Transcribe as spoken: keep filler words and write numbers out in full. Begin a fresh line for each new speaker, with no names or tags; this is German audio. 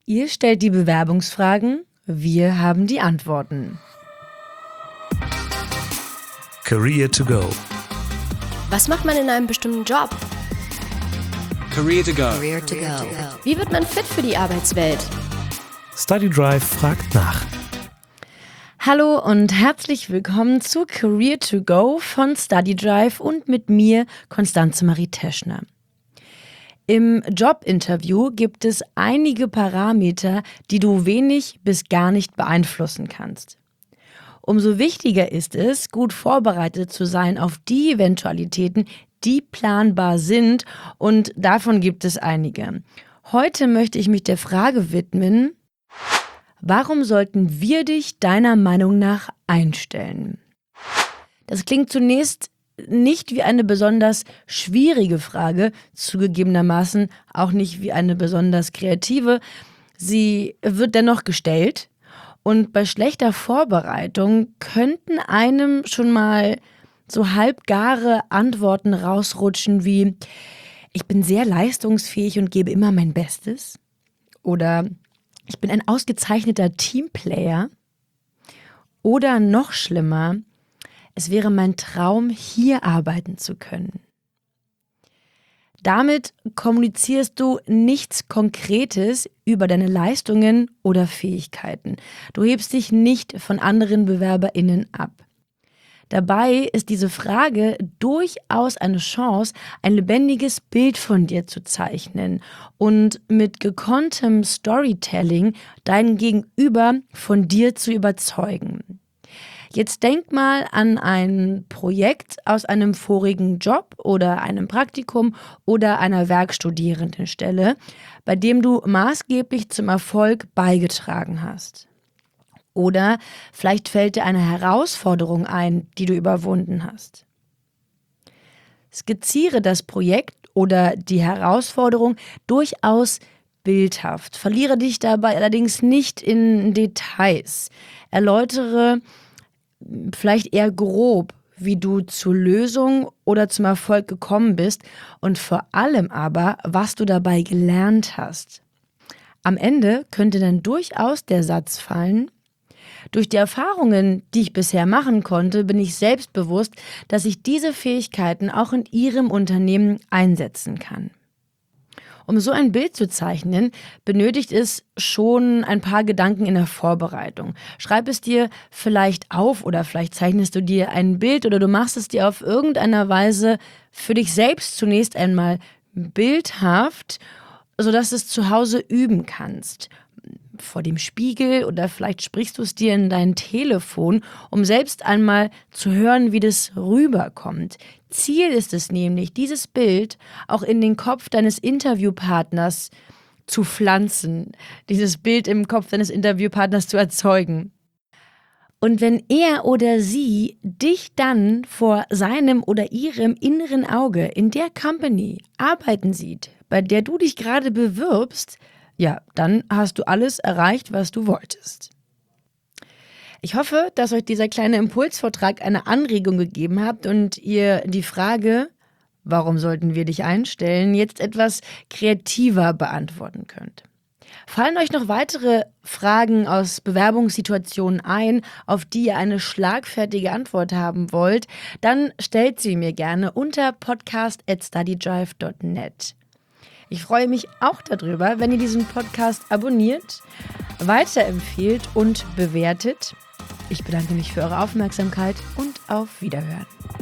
Ihr stellt die Bewerbungsfragen, wir haben die Antworten.
Career to go.
Was macht man in einem bestimmten Job?
Career to go.
Career to go.
Wie wird man fit für die Arbeitswelt?
StudyDrive fragt nach.
Hallo und herzlich willkommen zu Career to go von StudyDrive und mit mir, Constanze Marie Teschner. Im Jobinterview gibt es einige Parameter, die du wenig bis gar nicht beeinflussen kannst. Umso wichtiger ist es, gut vorbereitet zu sein auf die Eventualitäten, die planbar sind, und davon gibt es einige. Heute möchte ich mich der Frage widmen: Warum sollten wir dich deiner Meinung nach einstellen? Das klingt zunächst nicht wie eine besonders schwierige Frage, zugegebenermaßen auch nicht wie eine besonders kreative. Sie wird dennoch gestellt, und bei schlechter Vorbereitung könnten einem schon mal so halbgare Antworten rausrutschen wie: Ich bin sehr leistungsfähig und gebe immer mein Bestes. Oder ich bin ein ausgezeichneter Teamplayer. Oder noch schlimmer: Es wäre mein Traum, hier arbeiten zu können. Damit kommunizierst du nichts Konkretes über deine Leistungen oder Fähigkeiten. Du hebst dich nicht von anderen BewerberInnen ab. Dabei ist diese Frage durchaus eine Chance, ein lebendiges Bild von dir zu zeichnen und mit gekonntem Storytelling dein Gegenüber von dir zu überzeugen. Jetzt denk mal an ein Projekt aus einem vorigen Job oder einem Praktikum oder einer Werkstudierendenstelle, bei dem du maßgeblich zum Erfolg beigetragen hast. Oder vielleicht fällt dir eine Herausforderung ein, die du überwunden hast. Skizziere das Projekt oder die Herausforderung durchaus bildhaft. Verliere dich dabei allerdings nicht in Details. Erläutere vielleicht eher grob, wie du zur Lösung oder zum Erfolg gekommen bist und vor allem aber, was du dabei gelernt hast. Am Ende könnte dann durchaus der Satz fallen: Durch die Erfahrungen, die ich bisher machen konnte, bin ich selbstbewusst, dass ich diese Fähigkeiten auch in Ihrem Unternehmen einsetzen kann. Um so ein Bild zu zeichnen, benötigt es schon ein paar Gedanken in der Vorbereitung. Schreib es dir vielleicht auf oder vielleicht zeichnest du dir ein Bild oder du machst es dir auf irgendeiner Weise für dich selbst zunächst einmal bildhaft, sodass du es zu Hause üben kannst. Vor dem Spiegel oder vielleicht sprichst du es dir in dein Telefon, um selbst einmal zu hören, wie das rüberkommt. Ziel ist es nämlich, dieses Bild auch in den Kopf deines Interviewpartners zu pflanzen, dieses Bild im Kopf deines Interviewpartners zu erzeugen. Und wenn er oder sie dich dann vor seinem oder ihrem inneren Auge in der Company arbeiten sieht, bei der du dich gerade bewirbst, ja, dann hast du alles erreicht, was du wolltest. Ich hoffe, dass euch dieser kleine Impulsvortrag eine Anregung gegeben hat und ihr die Frage, warum sollten wir dich einstellen, jetzt etwas kreativer beantworten könnt. Fallen euch noch weitere Fragen aus Bewerbungssituationen ein, auf die ihr eine schlagfertige Antwort haben wollt, dann stellt sie mir gerne unter podcast at studydrive dot net. Ich freue mich auch darüber, wenn ihr diesen Podcast abonniert, weiterempfehlt und bewertet. Ich bedanke mich für eure Aufmerksamkeit und auf Wiederhören.